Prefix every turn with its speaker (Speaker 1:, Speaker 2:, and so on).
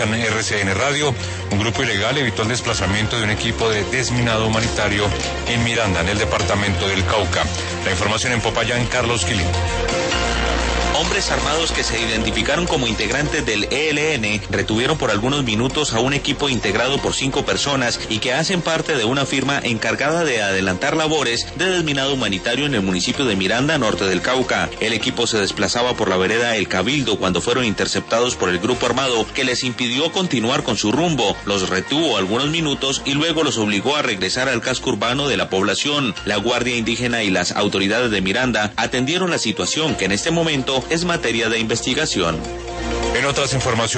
Speaker 1: En RCN Radio, un grupo ilegal evitó el desplazamiento de un equipo de desminado humanitario en Miranda, en el departamento del Cauca. La información en Popayán, Carlos Quilín.
Speaker 2: Hombres armados que se identificaron como integrantes del ELN retuvieron por algunos minutos a un equipo integrado por 5 personas y que hacen parte de una firma encargada de adelantar labores de desminado humanitario en el municipio de Miranda, norte del Cauca. El equipo se desplazaba por la vereda El Cabildo cuando fueron interceptados por el grupo armado que les impidió continuar con su rumbo. Los retuvo algunos minutos y luego los obligó a regresar al casco urbano de la población. La Guardia Indígena y las autoridades de Miranda atendieron la situación, que en este momento es materia de investigación.
Speaker 1: En otras informaciones